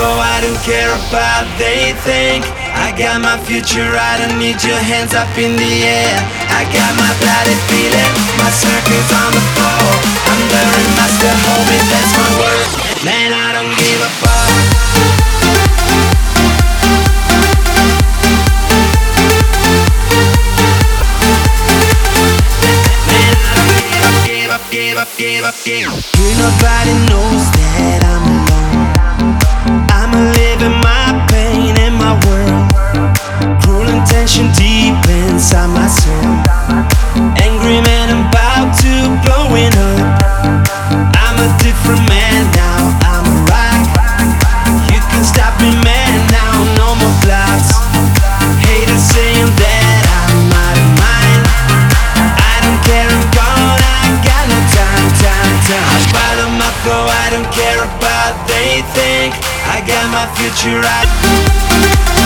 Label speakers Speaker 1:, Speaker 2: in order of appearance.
Speaker 1: flow, I don't care about they think. I got my future, I don't need your hands up in the air. I got my body feeling, my circles on the floor. I'm the master, homie, that's my word. Man, I don't give a fuck. Nobody knows that I'm alone. I'm living my pain in my world. Cruel intention deep inside my soul. Angry man, I'm about to blowing up. I'm a different man now, I'm a rock. You can stop me, man, now no more blocks. Haters saying that I'm out of mind. I don't care, I'm gone, I got no time. I follow my flow, I don't care about they think. I got my future right.